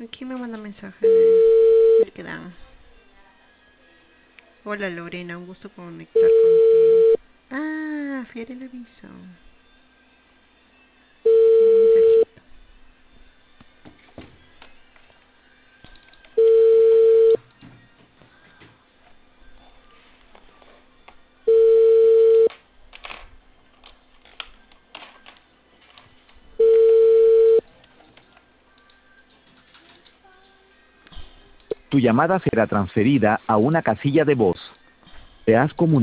Aquí me manda mensaje de que dan. Hola Lorena, un gusto conectar contigo. Ah, Fiore le aviso. Mensajito. Tu llamada será transferida a una casilla de voz. Te has comunicado.